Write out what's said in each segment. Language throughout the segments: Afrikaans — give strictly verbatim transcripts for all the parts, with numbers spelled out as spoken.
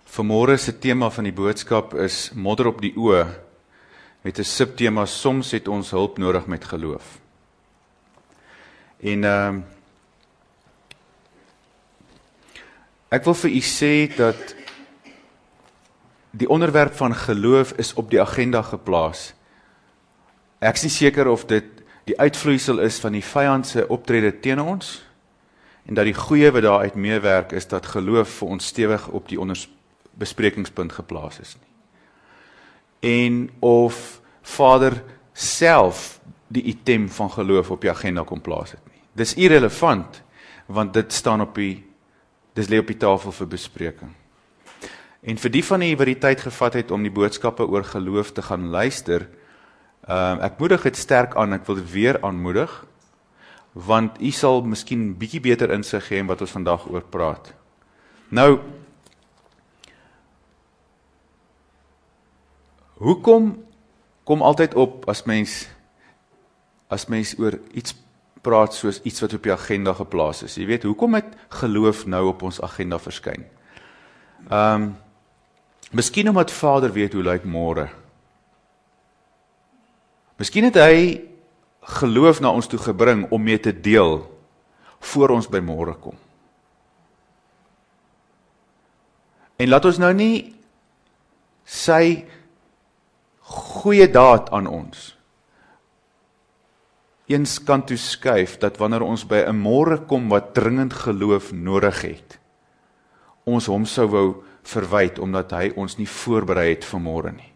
Vanmôre se tema van die boodskap is modder op die oë, met 'n subtema, soms het ons hulp nodig met geloof. En uh, ek wil vir u sê dat die onderwerp van geloof is op die agenda geplaas. Ek is nie seker of dit die uitvloeisel is van die vyand se optrede teen ons, en dat die goeie wat daaruit meewerk is dat geloof vir ons stewig op die onderbesprekingspunt geplaas is nie. En of Vader self die item van geloof op die agenda kom plaas het nie. Dis irrelevant, want dit staan op die, dis lê op die tafel vir bespreking. En vir die van die wat die tyd gevat het om die boodskappe oor geloof te gaan luister, uh, ek moedig dit sterk aan, ek wil dit weer aanmoedig, want u sal miskien bietjie beter insig gee in wat ons vandag oor praat. Nou, hoekom kom altyd op as mens as mens oor iets praat soos iets wat op die agenda geplaas is? Jy weet, hoekom het geloof nou op ons agenda verskyn? Ehm um, Miskien omdat Vader weet hoe lyk môre. Miskien het hy geloof na ons toe gebring om mee te deel voor ons by môre kom. En laat ons nou nie sy goeie daad aan ons eens kant toe skuif, dat wanneer ons by 'n môre kom wat dringend geloof nodig het, ons hom sou wou verwyd, omdat hy ons nie voorberei het vir môre nie.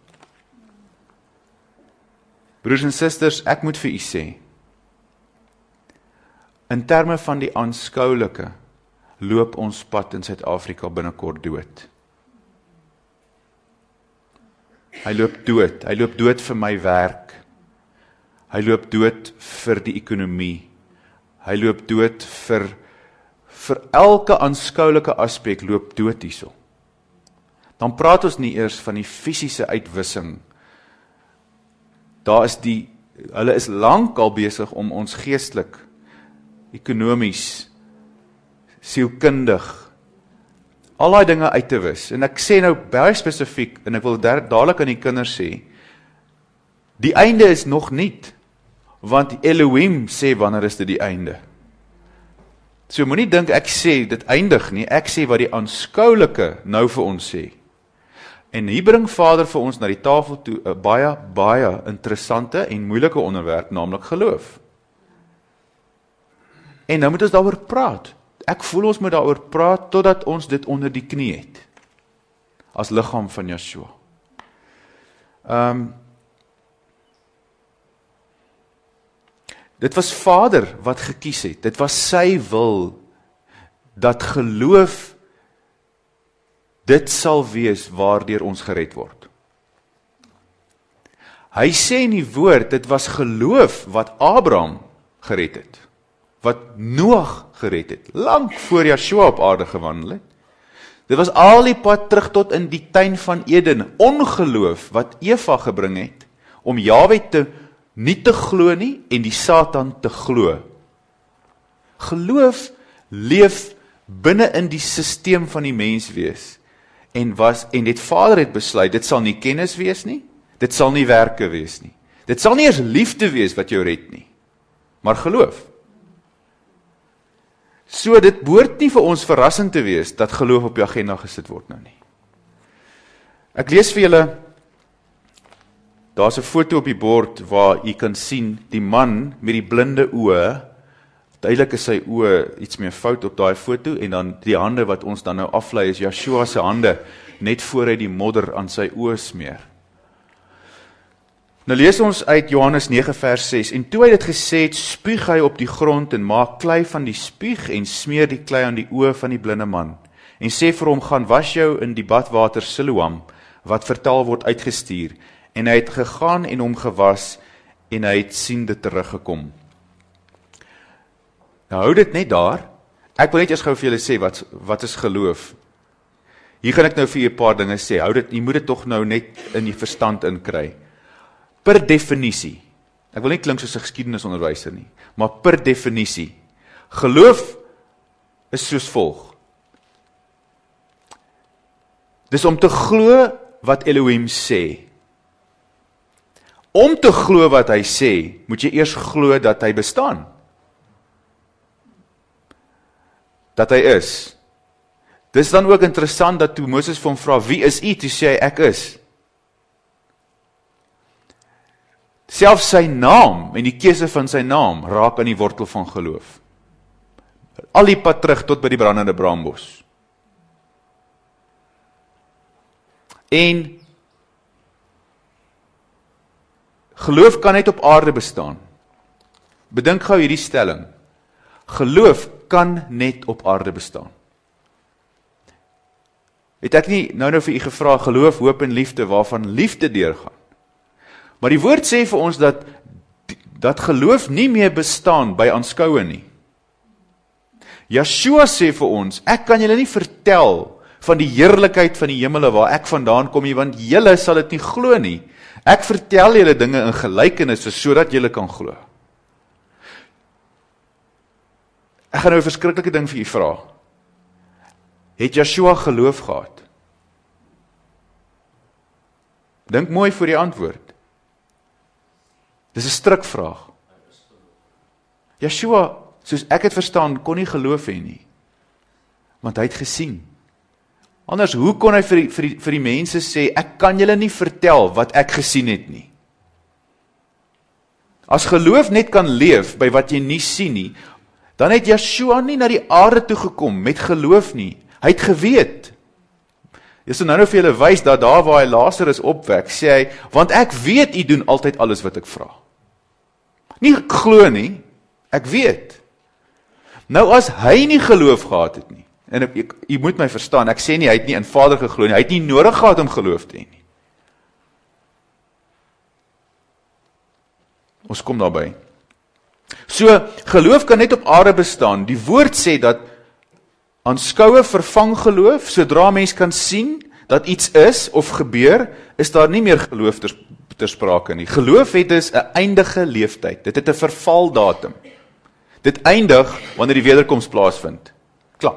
Broers en susters, ek moet vir u sê, in terme van die aanskoulike, loop ons pad in Suid-Afrika binnekort dood. Hy loop dood, hy loop dood vir my werk, hy loop dood vir die ekonomie, hy loop dood vir, vir elke aanskoulike aspek loop dood hierso. Dan praat ons nie eers van die fisiese uitwissing. Daar is die, hulle is lank al besig om ons geestelik, ekonomies, sielkundig, al daai dinge uit te wis. En ek sê nou baie spesifiek, en ek wil dadelik aan die kinders sê, die einde is nog niet, want Elohim sê wanneer is dit die einde. So moenie dink ek sê dit eindig nie, ek sê wat die aanskoulike nou vir ons sê. En hier bring Vader vir ons na die tafel toe 'n baie, baie interessante en moeilike onderwerp, naamlik geloof. En nou moet ons daaroor praat. Ek voel ons moet daaroor praat, totdat ons dit onder die knie het, as liggaam van Yeshua. Um, dit was Vader wat gekies het, dit was sy wil, dat geloof dit sal wees waardeur ons gered word. Hy sê in die woord, dit was geloof wat Abraham gered het, wat Noag gered het, lang voor Yeshua op aarde gewandel het. Dit was al die pad terug tot in die tuin van Eden, ongeloof wat Eva gebring het, om Jahwe te, nie te glo nie, en die Satan te glo. Geloof leef binne in die sisteem van die menswees, en was, en dit Vader het besluit, dit sal nie kennis wees nie, dit sal nie werke wees nie, dit sal nie eers liefde wees wat jou red nie, maar geloof. So dit behoort nie vir ons verrassend te wees, dat geloof op die agenda gesit word nou nie. Ek lees vir julle, daar is 'n foto op die bord, waar jy kan sien, die man met die blinde oë, duidelik is sy oë iets meer fout op daai foto, en dan die hande wat ons dan nou aflei, is Yeshua se hande, net voor hy die modder aan sy oë smeer. Nou lees ons uit Johannes nege vers ses, en toe hy dit gesê het, spuug hy op die grond, en maak klei van die spuug, en smeer die klei aan die oë van die blinde man, en sê vir hom, gaan was jou in die badwater Siloam, wat vertaal word uitgestuur, en hy het gegaan en hom gewas, en hy het siende teruggekom. Nou hou dit net daar, ek wil net eers gou vir julle sê, wat, wat is geloof? Hier gaan ek nou vir julle 'n paar dinge sê, hou dit, jy moet dit tog nou net in die verstand inkry. Per definisie, ek wil nie klink soos 'n geskiedenisonderwyser nie, maar per definisie, geloof is soos volg. Dis om te glo wat Elohim sê. Om te glo wat hy sê, moet jy eers glo dat hy bestaan. Dat hy is. Dis dan ook interessant dat toe Moses vir hom vra, wie is u? Toe sê hy, ek is. Selfs sy naam en die keuse van sy naam raak aan die wortel van geloof. Al die pad terug tot by die brandende braambos. En geloof kan net op aarde bestaan. Bedink gou hierdie stelling. Geloof kan net op aarde bestaan. Het ek nie nou nou vir u gevra, geloof, hoop en liefde, waarvan liefde deurgaan. Maar die woord sê vir ons dat, dat geloof nie meer bestaan by aanskoue nie. Yeshua sê vir ons, ek kan julle nie vertel van die heerlikheid van die hemele waar ek vandaan kom nie, want julle sal dit nie glo nie. Ek vertel julle dinge in gelykenisse, sodat julle kan glo. Ek gaan nou 'n verskriklike ding vir u vra. Het Yeshua geloof gehad? Dink mooi voor die antwoord. Dis 'n strikvraag. Yeshua, soos ek het verstaan, kon nie geloof hê nie. Want hy het gesien. Anders, hoe kon hy vir die, vir die, vir die mense sê, ek kan julle nie vertel wat ek gesien het nie. As geloof net kan leef by wat jy nie sien nie, dan het Yeshua nie na die aarde toe gekom met geloof nie. Hy het geweet. Jy sal nou nou vir julle wys dat daar waar hy Lazarus opwek, sê hy, want ek weet u doen altyd alles wat ek vra. Nie glo nie, ek weet. Nou as hy nie geloof gehad het nie, en ek, ek, jy moet my verstaan, ek sê nie, hy het nie in Vader geglo nie, hy het nie nodig gehad om geloof te hê nie. Ons kom daarby. So, geloof kan net op aarde bestaan. Die woord sê dat aanskoue vervang geloof, sodra mens kan sien dat iets is of gebeur, is daar nie meer geloof ter, ter sprake nie. Geloof het dus 'n eindige leeftyd. Dit het 'n vervaldatum. Dit eindig wanneer die wederkoms plaasvind. Klaar.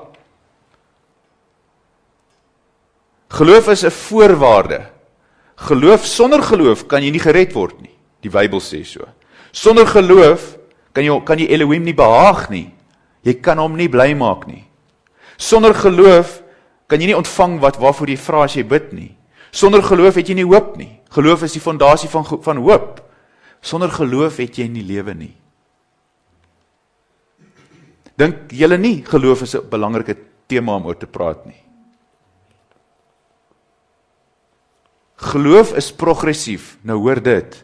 Geloof is 'n voorwaarde. Geloof, sonder geloof kan jy nie gered word nie. Die Bybel sê so. Sonder geloof kan jy, kan jy Elohim nie behaag nie. Jy kan hom nie bly maak nie. Sonder geloof kan jy nie ontvang wat waarvoor jy vra as jy bid nie. Sonder geloof het jy nie hoop nie. Geloof is die fondasie van, van hoop. Sonder geloof het jy nie lewe nie. Dink julle nie, geloof is 'n belangrike tema om oor te praat nie. Geloof is progressief. Nou hoor dit.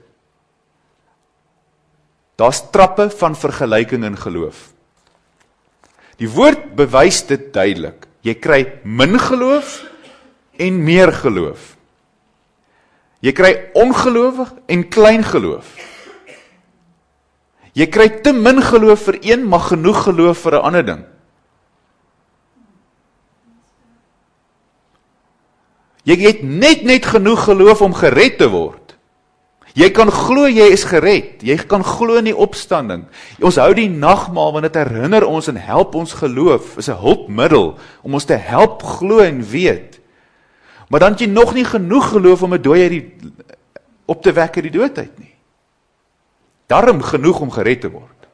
Daar's trappe van vergelyking in geloof. Die woord bewys dit duidelik. Jy kry min geloof en meer geloof. Jy kry ongelowig en klein geloof. Jy kry te min geloof vir een, maar genoeg geloof vir 'n ander ding. Jy het net net genoeg geloof om gered te word. Jy kan glo jy is gered. Jy kan glo in die opstanding. Ons hou die nagmaal want dit herinner ons en help ons geloof. Is 'n hulpmiddel om ons te help glo en weet. Maar dan het jy nog nie genoeg geloof om 'n dooie die op te wek uit die doodheid nie. Daarom genoeg om gered te word.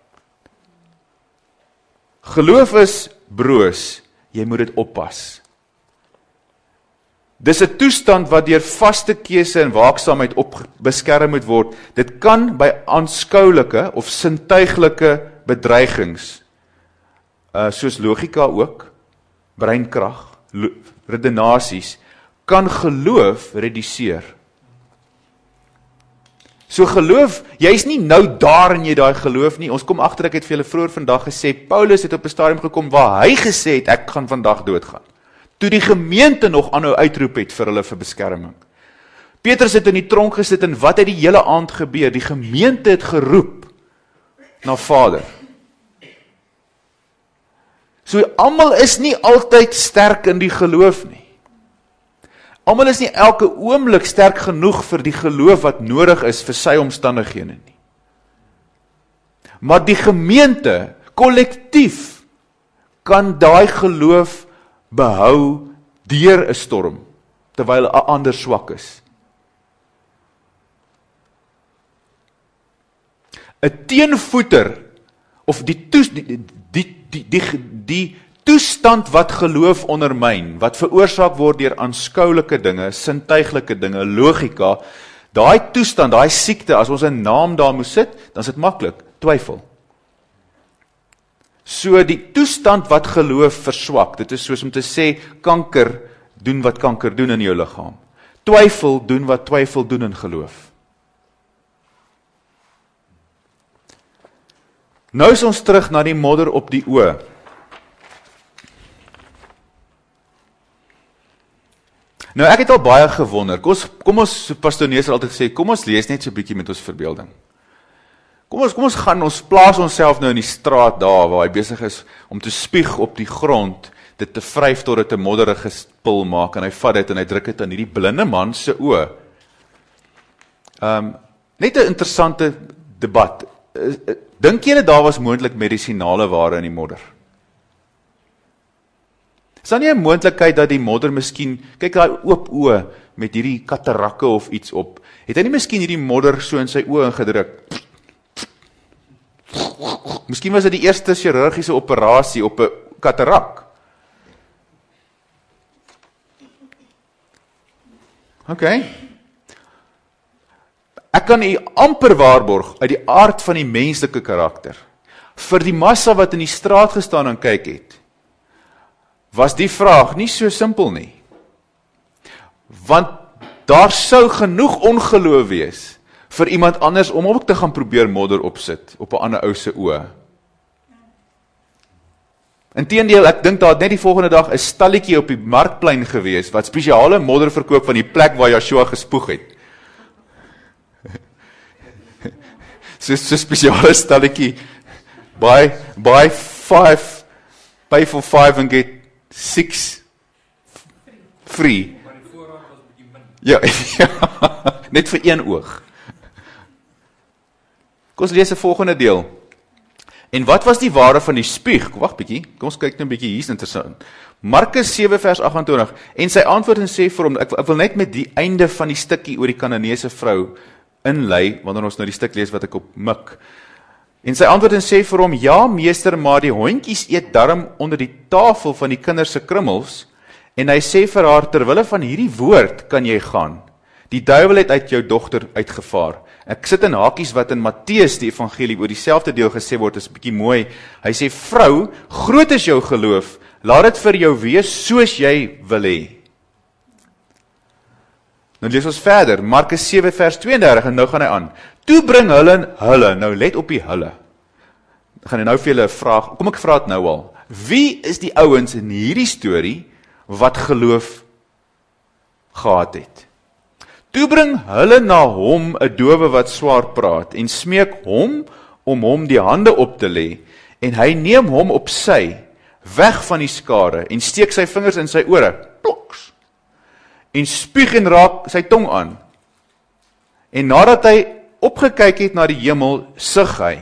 Geloof is broos. Jy moet dit oppas. Dis 'n toestand wat deur vaste keuse en waaksaamheid op beskerm moet word. Dit kan by aanskoulike of sintuiglike bedreigings, uh, soos logika ook, breinkrag, redenasies, kan geloof reduseer. So geloof, jy is nie nou daar en jy daai geloof nie. Ons kom agter, ek het vir julle vroeër vandag gesê, Paulus het op 'n stadium gekom waar hy gesê het, ek gaan vandag doodgaan. Toe die gemeente nog aanhou uitroep het vir hulle vir beskerming. Petrus het in die tronk gesit en wat het die hele aand gebeur? Die gemeente het geroep na Vader. So almal is nie altyd sterk in die geloof nie. Almal is nie elke oomblik sterk genoeg vir die geloof wat nodig is vir sy omstandighede nie. Maar die gemeente, kollektief, kan daai geloof behou deur 'n storm. terwyl 'n ander swak is. 'n teenvoeter of die toes, die, die, die, die, die toestand wat geloof ondermyn, wat veroorsaak word deur aanskoulike dinge, sintuiglike dinge, logika, daai toestand, daai siekte, as ons 'n naam daar moet sit, dan is dit maklik, twyfel. So die toestand wat geloof verswak, dit is soos om te sê, kanker doen wat kanker doen in jou liggaam. Twyfel doen wat twyfel doen in geloof. Nou is ons terug na die modder op die oë. Nou ek het al baie gewonder, kom ons, kom ons so Pastoor Neus het altyd gesê, kom ons lees net so 'n bietjie met ons verbeelding. Kom ons, kom ons gaan, ons plaas onsself nou in die straat daar, waar hy besig is om te spieg op die grond, dit te vryf tot dit 'n modderige spul maak, en hy vat dit en hy druk dit aan hierdie blinde man se oë. Um, net 'n interessante debat. Dink julle daar was moontlik medisinale ware in die modder? Is daar nie 'n moontlikheid dat die modder miskien, kyk daai oop oë met hierdie katarakke of iets op, het hy nie miskien hierdie modder so in sy oë ingedruk? Miskien was dit die eerste chirurgiese operasie op 'n katarak. OK. Ek kan u amper waarborg, uit die aard van die menslike karakter, vir die massa wat in die straat gestaan en kyk het, was die vraag nie so simpel nie. Want daar sou genoeg ongeloof wees vir iemand anders om ook te gaan probeer modder opsit op 'n ander ou se oë. Inteendeel, ek dink daar het net die volgende dag 'n stalletjie op die markplein gewees wat spesiale modder verkoop van die plek waar Joshua gespoeg het. So 'n so spesiale stalletjie, buy buy five, pay for five and get six free. Maar die voorraad was bietjie min. Ja, ja, net vir een oog. Kom ons lees die volgende deel. En wat was die waarde van die spieg? Wag bietjie, kom ons kyk net 'n bietjie, hier's interessant. Markus sewe vers agt en twintig. En sy antwoord en sê vir hom, ek, ek wil net met die einde van die stukkie oor die Kanaanese vrou inlei, wanneer ons nou die stuk lees wat ek op mik. En sy antwoord en sê vir hom, ja meester, maar die hondjies eet darm onder die tafel van die kinders se krummels. En hy sê vir haar, terwille van hierdie woord kan jy gaan. Die duiwel het uit jou dogter uitgevaar. Ek sit in hakies wat in Matteus die evangelie oor dieselfde deel gesê word, is 'n bietjie mooi. Hy sê, vrou, groot is jou geloof, laat dit vir jou wees soos jy wil hê. Nou lees ons verder, Markus sewe vers tweeëndertig, en nou gaan hy aan. Toe bring hulle hulle, nou let op die hulle. Gaan hy nou vir julle 'n vraag, kom ek vra dit nou al. Wie is die ouens in hierdie storie wat geloof gehad het? Toe bring hulle na hom 'n dowe wat swaar praat en smeek hom om hom die hande op te lê, en hy neem hom op sy weg van die skare en steek sy vingers in sy ore, ploks, en spuug en raak sy tong aan. En nadat hy opgekyk het na die hemel, sug hy.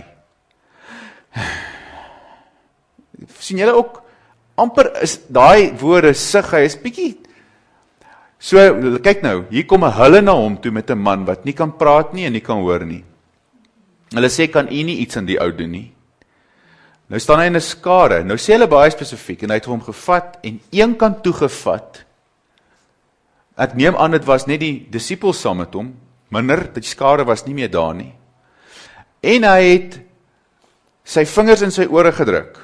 Sien julle ook, amper is daai woorde sug hy is bietjie. So, kyk nou, hier kom 'n hulle na hom toe met 'n man wat nie kan praat nie en nie kan hoor nie. Hulle sê, kan u nie iets aan die ou doen nie? Nou staan hy in 'n skare, nou sê hulle baie spesifiek, en hy het hom gevat en een kant toegevat. Ek neem aan, dit was net die disippels saam met hom, minder, die skare was nie meer daar nie. En hy het sy vingers in sy ore gedruk.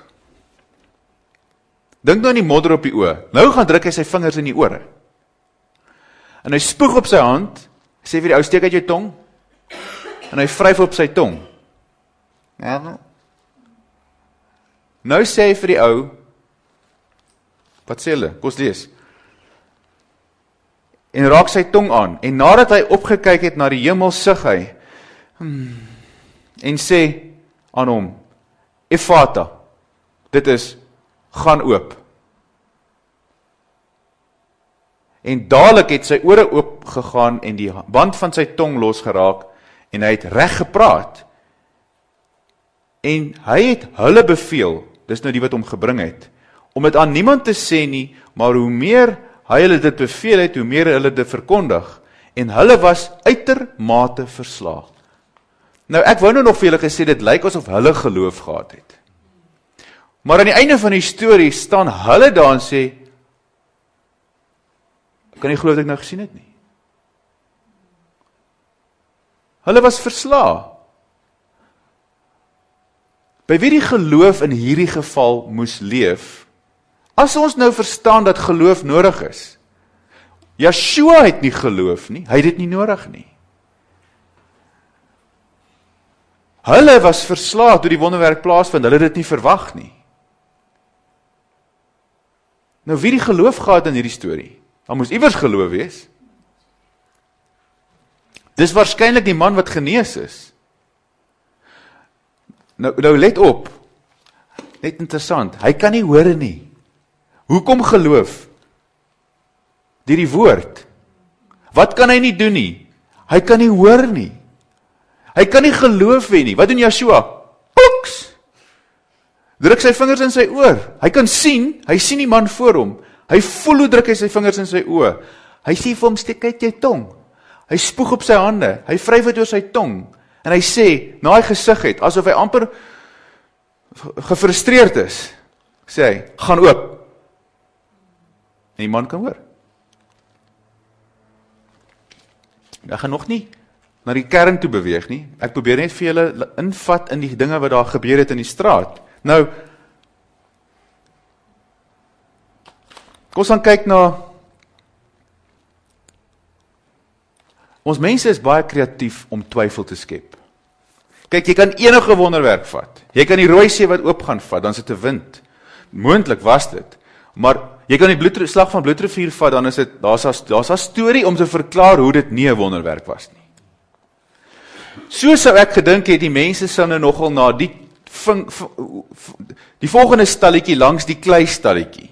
Dink nou aan die modder op die oë. Nou gaan druk hy sy vingers in die ore. En hy spoeg op sy hand, sê vir die ou, steek uit jou tong, en hy vryf op sy tong. Ja. Nou sê hy vir die ou, wat sê hulle? Kom ons lees. En raak sy tong aan, en nadat hy opgekyk het na die hemel, sug hy, hmm, en sê aan hom, Ephata, dit is, gaan oop. En dadelik het sy ore oop gegaan en die band van sy tong losgeraak en hy het reg gepraat. En hy het hulle beveel, dis nou die wat hom gebring het, om dit aan niemand te sê nie, maar hoe meer hy hulle dit beveel het, hoe meer hulle dit verkondig, en hulle was uitermate verslae. Nou, ek wou nou nog vir julle gesê, dit lyk asof hulle geloof gehad het. Maar aan die einde van die storie staan hulle daar en sê, kan nie geloof dat ek nou gesien het nie. Hulle was verslae. By wie die geloof in hierdie geval moes leef, as ons nou verstaan dat geloof nodig is, Yeshua het nie geloof nie, hy het dit nie nodig nie. Hulle was verslae toe die wonderwerk plaasvind, hulle het dit nie verwag nie. Nou wie die geloof gehad in hierdie storie? Daar moes iewers geloof wees. Dis waarskynlik die man wat genees is. Nou, nou let op, net interessant, hy kan nie hoor nie. Hoekom geloof? Deur die woord. Wat kan hy nie doen nie? Hy kan nie hoor nie. Hy kan nie geloof hê nie. Wat doen Yeshua? Poeks! Druk sy vingers in sy oor. Hy kan sien, hy sien die man voor hom. Hy voel hoe druk hy sy vingers in sy oë. Hy sê vir hom, steek uit jou tong. Hy spoeg op sy hande. Hy vryf dit oor sy tong. En hy sê, na hy gesig het, asof hy amper gefrustreerd is, sê hy, gaan oop. En die man kan hoor. Ek gaan nog nie na die kern toe beweeg nie. Ek probeer net vir julle invat in die dinge wat daar gebeur het in die straat. Nou, kom ons gaan kyk na, ons mense is baie kreatief om twyfel te skep. Kyk, jy kan enige wonderwerk vat. Jy kan die rooi see wat oop gaan vat, dan is dit 'n wind. Moontlik was dit. Maar jy kan die bloed, slag van bloedrivier vat, dan is dit, daar's 'n daar's 'n storie om te verklaar hoe dit nie 'n wonderwerk was nie. So sou ek gedink het, die mense sou nou nogal na die ving, die volgende stalletjie langs die klei stalletjie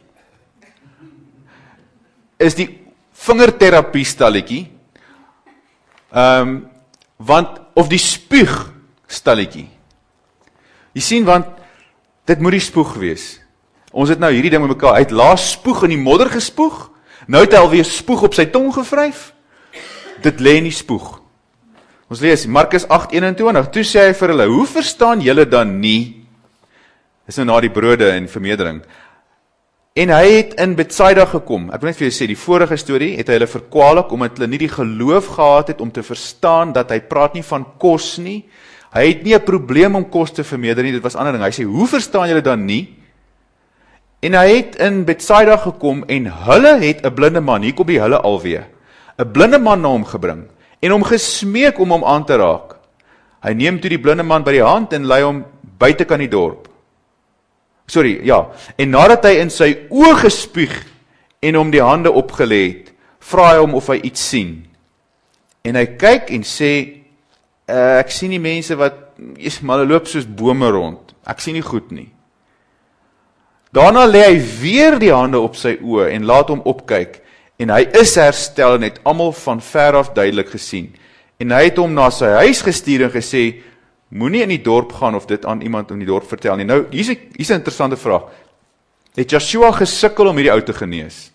is die vingerterapie stalletjie, um, want, of die spuug stalletjie. Jy sien, want, dit moet die spoeg wees. Ons het nou hierdie ding met mekaar, hy het laas spoeg in die modder gespoeg, nou het hy alweer spoeg op sy tong gevryf, dit lê in die spoeg. Ons lees, Markus agt eenentwintig, toe sê hy vir hulle, hoe verstaan julle dan nie, is nou na die brode en vermeerdering, en hy het in Betsaida gekom, ek wil net vir julle sê, die vorige storie, het hy hulle verkwalik, omdat hulle nie die geloof gehad het, om te verstaan, dat hy praat nie van kos nie, hy het nie 'n probleem om kos te vermeerder nie, dit was ander ding, hy sê, hoe verstaan julle dan nie, en hy het in Betsaida gekom, en hulle het 'n blinde man, hier kom die hulle alweer, 'n blinde man na hom gebring, en hom gesmeek om hom aan te raak. Hy neem toe die blinde man by die hand, en lei hom buite kan die dorp. Sorry, ja, en nadat hy in sy oë gespuug, en hom die hande opgelê het, vra hy hom of hy iets sien. En hy kyk en sê, ek sien die mense wat, maar hulle loop soos bome rond, ek sien nie goed nie. Daarna lê hy weer die hande op sy oë en laat hom opkyk, en hy is herstel en het almal van ver af duidelik gesien. En hy het hom na sy huis gestuur en gesê, moenie in die dorp gaan of dit aan iemand in die dorp vertel nie. Nou, hier is 'n hier is 'n interessante vraag. Het Yeshua gesukkel om hierdie ou te genees?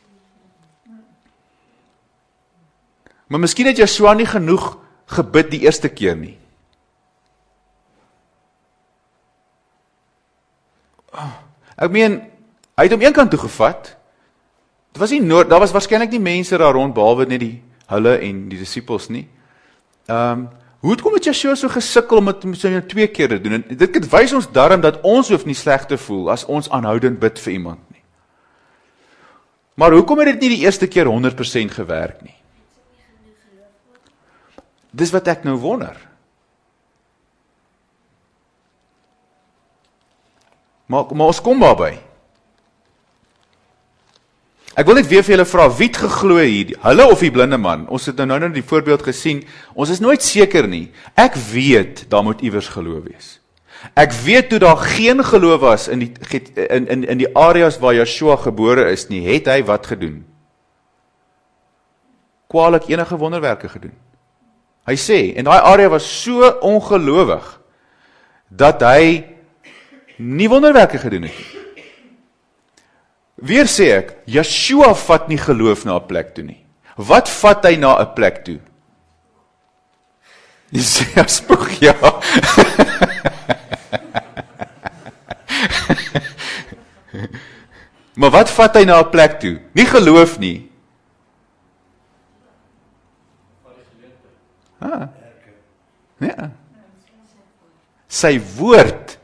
Maar miskien het Yeshua nie genoeg gebid die eerste keer nie. Ek meen, hy het hom een kant toe gevat. Dit was nie nood, daar was waarskynlik nie mense daar rond, behalwe net die hulle en die disippels nie. Um, hoe het kom het Yeshua so gesukkel om dit so twee keer te doen? En dit wys ons daarom dat ons hoef nie sleg te voel as ons aanhoudend bid vir iemand nie. Maar hoekom het dit nie die eerste keer honderd persent gewerk nie? Dis wat ek nou wonder. Maar, maar ons kom daarby. Ek wil net weer vir julle vra, wie het geglo hier, hulle of die blinde man? Ons het nou nou die voorbeeld gesien, ons is nooit seker nie. Ek weet, daar moet iewers geloof wees. Ek weet toe daar geen geloof was in die, in, in, in die areas waar Yeshua gebore is nie, het hy wat gedoen? Kwaadlik enige wonderwerke gedoen. Hy sê, en daai area was so ongelowig, dat hy nie wonderwerke gedoen het nie. Weer sê ek, Yeshua vat nie geloof na 'n plek toe nie. Wat vat hy na 'n plek toe? Jy sê, ja, spoeg, ja. Maar wat vat hy na 'n plek toe? Nie geloof nie. Ah. Ja. Sy woord.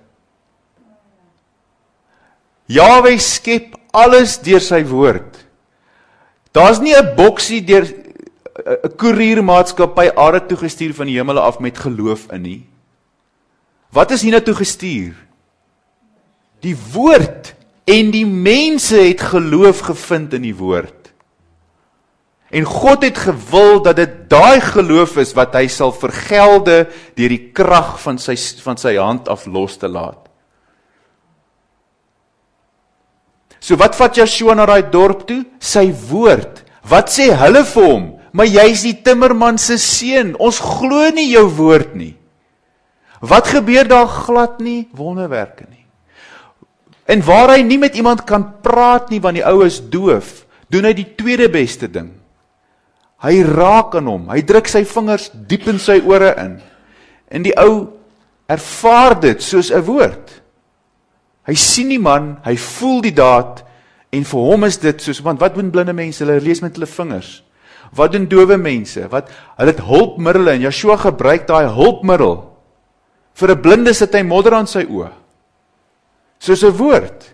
Jahwe skep alles deur sy woord. Daar's nie 'n boksie deur 'n koeriermaatskappy aarde toe gestuur van die hemel af met geloof in nie. Wat is hiernatoe gestuur? Die woord. En die mense het geloof gevind in die woord. En God het gewil dat dit daai geloof is wat hy sal vergelde deur die krag van sy van sy hand af los te laat. So wat vat Yeshua na daai dorp toe? Sy woord. Wat sê hulle vir hom? Maar jy's die timmerman se seun. Ons glo nie jou woord nie. Wat gebeur daar? Glad nie wonderwerke nie. En waar hy nie met iemand kan praat nie, want die ou is doof, doen hy die tweede beste ding. Hy raak aan hom, hy druk sy vingers diep in sy ore in. En die ou ervaar dit soos 'n woord. Hy sien die man, hy voel die daad, en vir hom is dit soos, want wat doen blinde mense? Hulle lees met hulle vingers. Wat doen dowe mense? Wat, hulle het hulpmiddels, en Yeshua gebruik daai hulpmiddel. Vir 'n blinde sit hy modder aan sy oë. Soos 'n woord.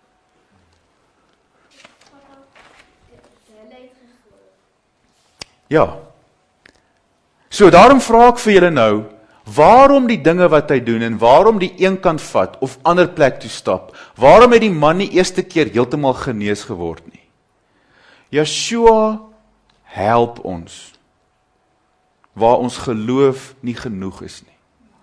Ja. So daarom vra ek vir julle nou, waarom die dinge wat hy doen, en waarom die een kant vat, of ander plek toe stap, waarom het die man nie eerste keer heeltemal genees geword nie? Yeshua help ons, waar ons geloof nie genoeg is nie.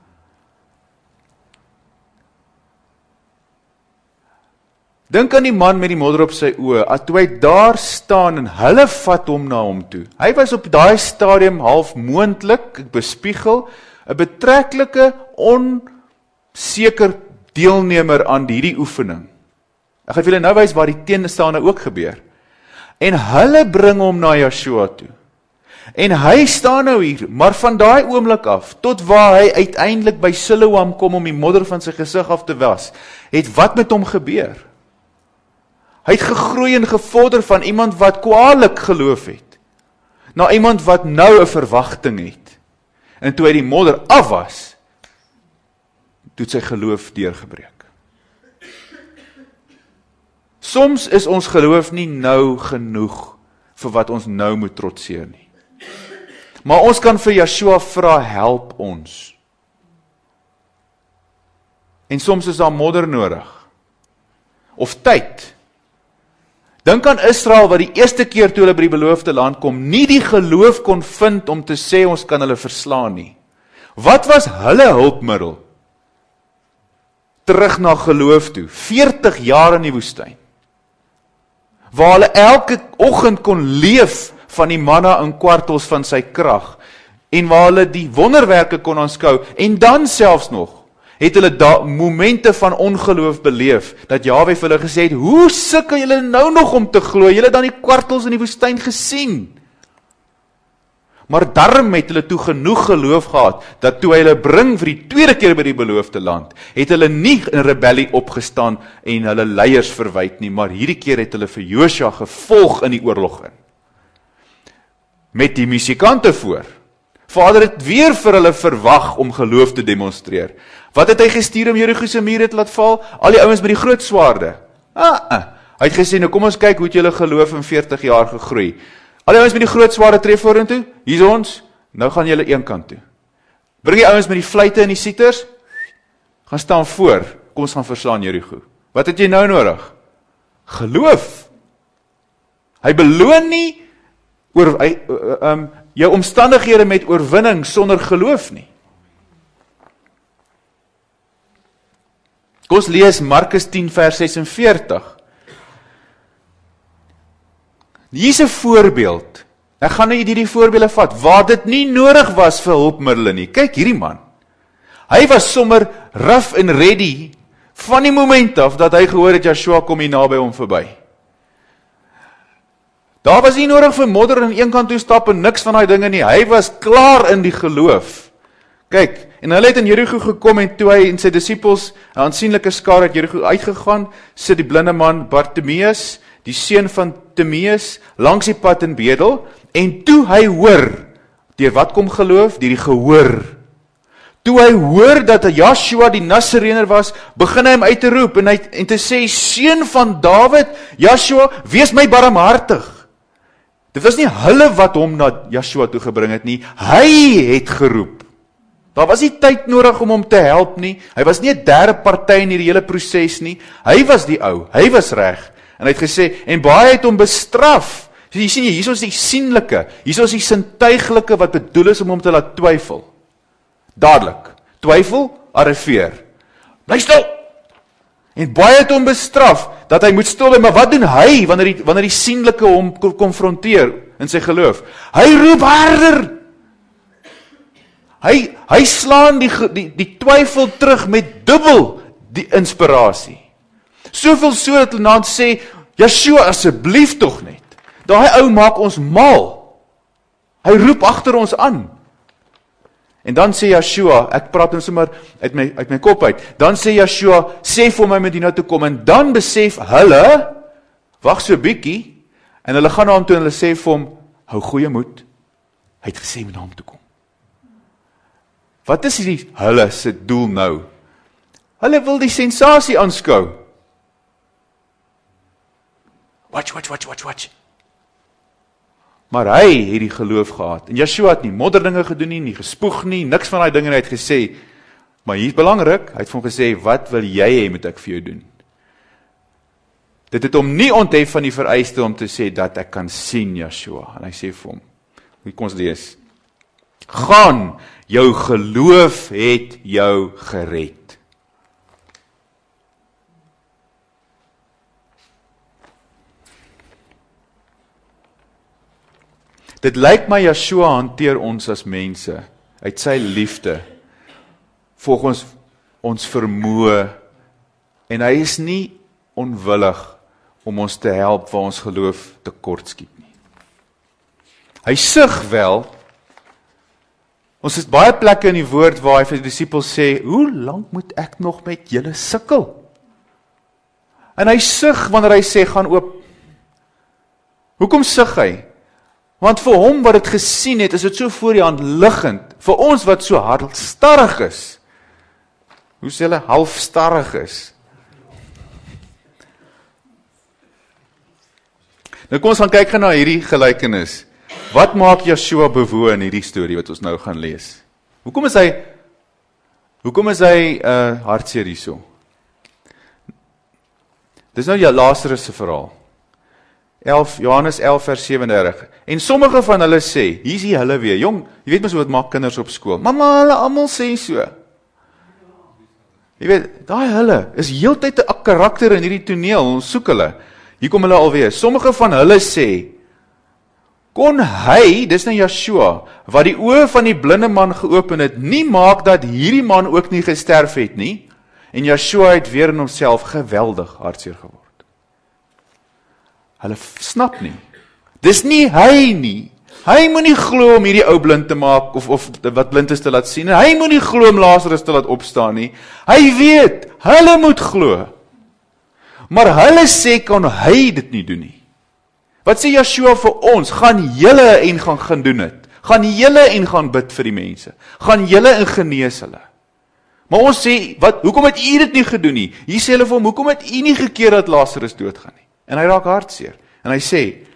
Dink aan die man met die modder op sy oë, toe hy daar staan en hulle vat hom na hom toe. Hy was op daai stadium half moontlik, ek bespiegel, 'n betreklike onseker deelnemer aan hierdie oefening. Ek gaan vir julle nou wys waar die teenstaande ook gebeur. En hulle bring hom na Yeshua toe. En hy staan nou hier, maar van daai oomblik af, tot waar hy uiteindelik by Siloam kom om die modder van sy gesig af te was, het wat met hom gebeur? Hy het gegroei en gevorder van iemand wat kwaadlik geloof het, na iemand wat nou 'n verwagting het. En toe hy die modder af was, toe het sy geloof deurgebreek. Soms is ons geloof nie nou genoeg vir wat ons nou moet trotseer nie. Maar ons kan vir Yeshua vra, help ons. En soms is daar modder nodig. Of tyd. Dink aan Israel wat die eerste keer toe hulle by die beloofde land kom, nie die geloof kon vind om te sê ons kan hulle verslaan nie. Wat was hulle hulpmiddel? Terug na geloof toe, veertig jaar in die woestyn. Waar hulle elke oggend kon leef van die manna en kwartels van sy krag, en waar hulle die wonderwerke kon aanskou, en dan selfs nog, het hulle da momente van ongeloof beleef, dat Jahwe vir hulle gesê het, hoe sukkel julle nou nog om te glo, julle het dan die kwartels in die woestyn gesien. Maar daarom het hulle toe genoeg geloof gehad, dat toe hy hulle bring vir die tweede keer by die beloofde land, het hulle nie in rebellie opgestaan en hulle leiers verwyd nie, maar hierdie keer het hulle vir Josua gevolg in die oorlog in. Met die musikante voor. Vader het weer vir hulle verwag om geloof te demonstreer. Wat het hy gestuur om Jerigo se mure te laat val? Al die ouens met die groot swaarde. Ah, ah. Hy het gesê, nou kom ons kyk hoe het julle geloof in veertig jaar gegroei. Al die ouens met die groot swaarde tref vorentoe, hier is ons, nou gaan julle een kant toe. Bring die ouens met die fluite en die sieters, gaan staan voor, kom ons gaan verslaan Jerigo. Wat het jy nou nodig? Geloof. Hy beloon nie oor, hy, um, jou omstandighede met oorwinning sonder geloof nie. Kom ons lees Markus tien vers sesenveertig. Hier is 'n voorbeeld. Ek gaan nou hierdie voorbeelde vat, waar dit nie nodig was vir hulpmiddels nie. Kyk hierdie man. Hy was sommer rough en ready, van die moment af, dat hy gehoor het, Yeshua kom hier naby hom verby. Daar was nie nodig vir modder aan een kant toe stap en niks van daai dinge nie. Hy was klaar in die geloof. Kyk, en hulle het in Jerigo gekom en toe hy en sy disippels, 'n aansienlike skare uit Jerigo uitgegaan, sit die blinde man Bartimeus, die seun van Timeus, langs die pad in bedel, en toe hy hoor, deur wat kom geloof? Deur die gehoor. Toe hy hoor dat Joshua die Nasarener was, begin hy hom uit te roep en, hy, en te sê, seun van Dawid, Joshua, wees my barmhartig. Dit was nie hulle wat hom na Joshua toe gebring het nie, hy het geroep. Daar was nie tyd nodig om hom te help nie, hy was nie 'n derde party in hierdie hele proses nie, hy was die ou, hy was reg, en hy het gesê, en baie het hom bestraf. So jy sien, hier is die sienlike, hier is die sintuiglike wat bedoel is om hom te laat twyfel. Dadelik, twyfel, arriveer. Bly stil! En baie het hom bestraf, dat hy moet stil bly, maar wat doen hy, wanneer die, wanneer die sienlike hom konfronteer in sy geloof? Hy roep harder! Hy, hy slaan die, die, die twyfel terug met dubbel die inspirasie. Soveel so dat hulle na sê, Joshua, asseblief tog net. Daai ou maak ons mal. Hy roep agter ons aan. En dan sê Joshua, ek praat nou sommer uit my, uit my kop uit, dan sê Joshua, sê vir my met hierna toe kom, en dan besef hulle, wag so 'n bietjie, en hulle gaan na hom toe en hulle sê vir hom, hou goeie moed, hy het gesê met na hom toe kom. Wat is die hulle se doel nou? Hulle wil die sensasie aanskou. Watch, watch, watch, watch, watch. Maar hy het die geloof gehad. En Joshua het nie modderdinge gedoen nie, nie gespoeg nie, niks van daai dinge, hy het gesê, maar hier is belangrik, hy het vir hom gesê, wat wil jy hê moet ek vir jou doen? Dit het hom nie onthef van die vereiste om te sê, dat ek kan sien, Joshua. En hy sê vir hom, kom ons lees, gaan, jou geloof het jou gered. Dit lyk my Joshua hanteer ons as mense, uit sy liefde, volgens ons vermoë, en hy is nie onwillig om ons te help waar ons geloof tekortskiet nie. Hy sug wel. Ons het baie plekke in die woord waar hy vir die disippels sê, hoe lank moet ek nog met julle sukkel? En hy sug wanneer hy sê, gaan oop. Hoekom sug hy? Want vir hom wat het gesien het, is dit so voor die hand liggend. Vir ons wat so halfstarrig is. Hoe sê hulle halfstarrig is? Nou kom ons gaan kyk na hierdie gelykenis. Wat maak Joshua bewoon in hierdie storie wat ons nou gaan lees? Hoekom is hy Hoekom is hy uh, hartseer hierso? Dis nou Lazarus se verhaal. elf Johannes elf vers sewendertig. En sommige van hulle sê, hier is die hulle weer. Jong, jy weet mos wat maak kinders op skool. Mamma, hulle almal sê so. Jy weet, daai hulle is heeltyd 'n karakter in hierdie toneel. Ons soek hulle. Hier kom hulle alweer. Sommige van hulle sê, kon hy, dis nou Joshua, wat die oë van die blinde man geopen het, nie maak dat hierdie man ook nie gesterf het nie? En Joshua het weer in homself geweldig hartseer geword. Hulle snap nie. Dis nie hy nie. Hy moet nie glo om hierdie ou blind te maak, of, of wat blind is te laat sien. Hy moet nie glo om Lazarus te laat opstaan nie. Hy weet, hulle moet glo. Maar hulle sê, kan hy dit nie doen nie. Wat sê Joshua vir ons? Gaan julle en gaan gaan doen het. Gaan julle en gaan bid vir die mense. Gaan julle en genees hulle. Maar ons sê, wat, hoekom het u dit nie gedoen nie? Hier sê hulle vir hom, hoekom het u nie gekeer dat Lazarus doodgaan nie? En hy raak hartseer. En hy sê,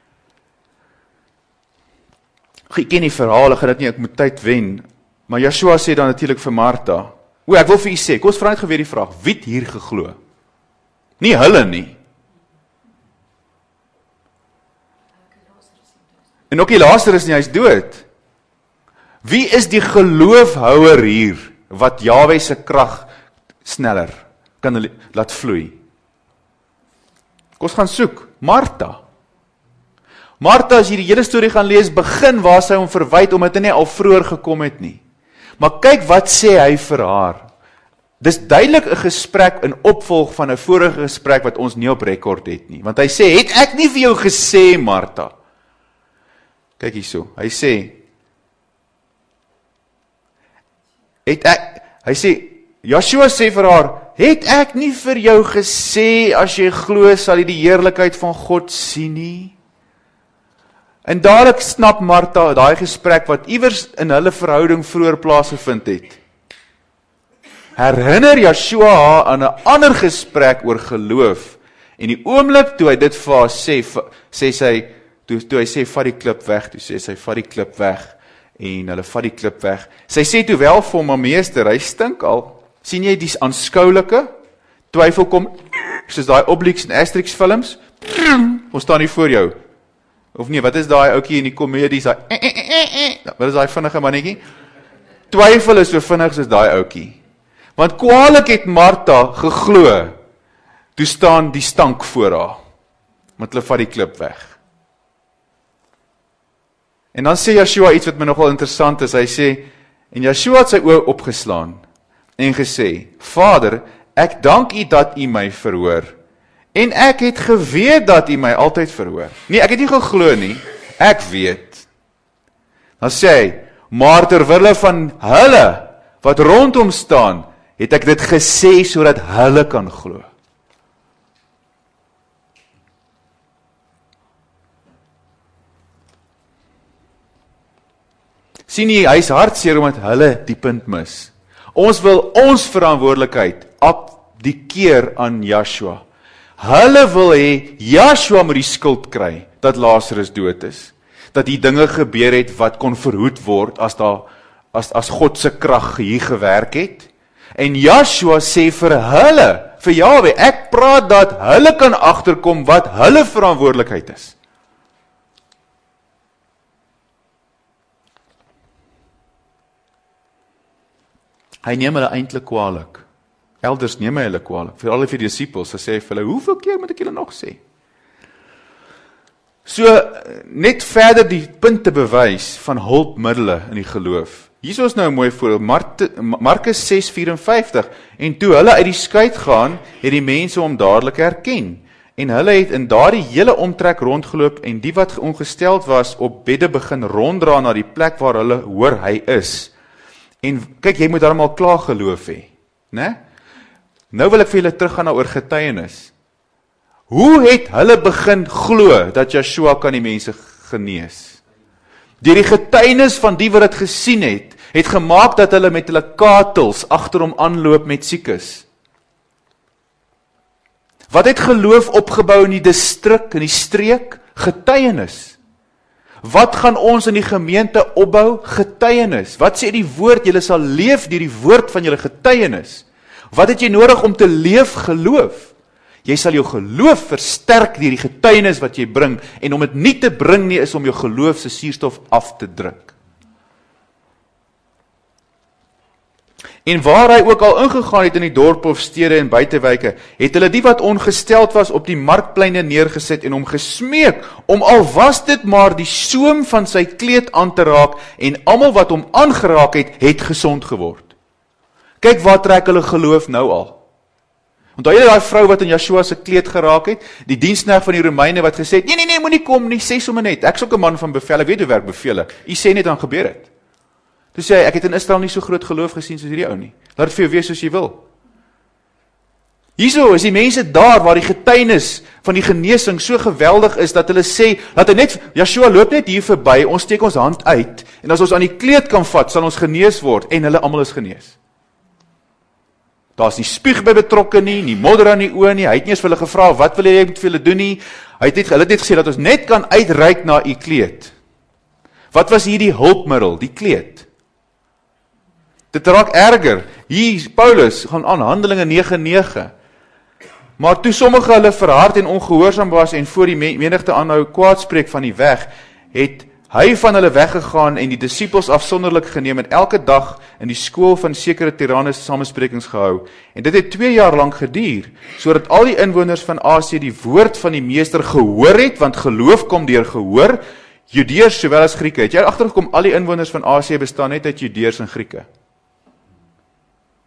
ek ken die verhaal, ek gaan dit nie, ek moet tyd wen. Maar Joshua sê dan natuurlik vir Martha, o, ek wil vir u sê, kom ons vra net geweer die vraag, wie het hier geglo? Nie hulle nie. En ook die Lazarus nie, hy is dood. Wie is die geloofhouer hier, wat Jahwe se krag sneller kan laat vloei? Kom ons gaan soek, Martha. Martha, as jy die hele storie gaan lees, begin waar sy hom verwyd, omdat hy nie al vroeër gekom het nie. Maar kyk wat sê hy vir haar. dis duidelik 'n gesprek in opvolg van 'n vorige gesprek wat ons nie op rekord het nie. Want hy sê, het ek nie vir jou gesê, Martha? Kyk hierso, hy sê, het ek, hy sê, Joshua sê vir haar, het ek nie vir jou gesê, as jy glo, sal jy die heerlikheid van God sien nie? En dadelik snap Martha, daai gesprek wat iewers in hulle verhouding vroeër plaasgevind het, herinner Joshua haar aan 'n ander gesprek oor geloof, en die oomblik toe hy dit vir haar sê, sê sy, toe, toe hy sê, vat die klip weg, toe sê sy, vat die klip weg, en hulle vat die klip weg. Sy sê toe wel vir hom, maar meester, hy stink al. Sien jy die aanskoulike? Twyfel kom, soos daai Obelix en Asterix films, ons staan hier voor jou. Of nee, wat is daai ouetjie in die komedies, daai, eh, eh, eh, eh, wat is daai vinnige mannetjie? Twyfel is so vinnig soos daai ouetjie. Want kwaadlik het Martha geglo, toe staan die stank voor haar, want hulle vat die klip weg. En dan sê Joshua iets wat my nogal interessant is, hy sê, en Joshua het sy oë opgeslaan, en gesê, Vader, ek dank U dat U my verhoor, en ek het geweet dat U my altyd verhoor. Nee, ek het nie geglo nie, ek weet. Dan sê hy, maar terwille van hulle, wat rondom staan, het ek dit gesê, sodat hulle kan glo. Sien jy, hy is hartseer omdat hulle die punt mis. Ons wil ons verantwoordelikheid abdikeer aan Joshua. Hulle wil hê, Joshua moet die skuld kry, dat Lazarus dood is. Dat die dinge gebeur het, wat kon verhoed word, as, daar, as, as God se krag hier gewerk het. En Joshua sê vir hulle, vir Jahwe, ek praat dat hulle kan agterkom, wat hulle verantwoordelikheid is. Hy neem hulle eintlik kwaadlik. Elders neem hy hulle kwaadlik. Vir al die disippels, hy sê vir hulle, hoeveel keer moet ek julle nog sê? So, net verder die punte bewys van hulpmiddele in die geloof. Hier is nou 'n mooi voorbeeld, Markus ses vyf en vyftig, en toe hulle uit die skuit gaan, het die mense hom dadelik herken, en hulle het in daardie hele omtrek rondgeloop, en die wat ongesteld was, op bedde begin ronddra na die plek waar hulle hoor hy is. En kyk, jy moet daarom al klaar geloof hê, né? Nou wil ek vir julle teruggaan na oor getuienis. Hoe het hulle begin glo dat Joshua kan die mense genees? Deur die getuienis van die wat dit gesien het, het gemaak dat hulle met hulle katels agter hom aanloop met siekes. Wat het geloof opgebou in die distrik, in die streek? Getuienis. Wat gaan ons in die gemeente opbou? Getuienis. Wat sê die woord? Julle sal leef deur die woord van julle getuienis. Wat het jy nodig om te leef? Geloof. Jy sal jou geloof versterk deur die getuienis wat jy bring, en om dit nie te bring nie, is om jou geloof se suurstof af te druk. En waar hy ook al ingegaan het in die dorpe of stede en buitewyke, het hulle die wat ongesteld was op die markpleine neergesit en hom gesmeek, om al was dit maar die soem van sy kleed aan te raak, en almal wat hom aangeraak het, het gesond geword. Kyk waar trek hulle geloof nou al. Onthou jy daai vrou wat in Joshua se kleed geraak het, die diensknegt van die Romeine wat gesê het, nee nee nee, moenie kom nie, sê sommer net, ek is ook 'n man van bevel, ek weet hoe werk bevele, u sê net dan gebeur dit. Toe sê hy, ek het in Israel nie so groot geloof gesien soos hierdie ou nie, laat dit vir jou wees soos jy wil. Hierso is die mense daar, waar die getuienis van die genesing so geweldig is, dat hulle sê, dat hy net, Joshua loop net hier verby, ons steek ons hand uit, en as ons aan die kleed kan vat, sal ons genees word, en hulle almal is genees. Daar is nie spieg by betrokke nie, nie modder aan die oë nie, hy het nie eens vir hulle gevra, wat wil jy met vir hulle doen nie, hy het net, hulle het net gesê, dat ons net kan uitreik na u kleed. Wat was hier die hulpmiddel, die kleed? Dit raak erger, hier Paulus, gaan aan Handelinge negen negen, maar toe sommige hulle verhard en ongehoorsaam was, en voor die menigte aanhou kwaad spreek van die weg, het hy van hulle weggegaan en die disippels afsonderlik geneem en elke dag in die skool van sekere Tyrannus samesprekings gehou. En dit het twee jaar lang geduur, sodat al die inwoners van Asië die woord van die meester gehoor het, want geloof kom deur gehoor, Judeërs sowel as Grieke. Het jy agtergekom, al die inwoners van Asië bestaan net uit Judeërs en Grieke?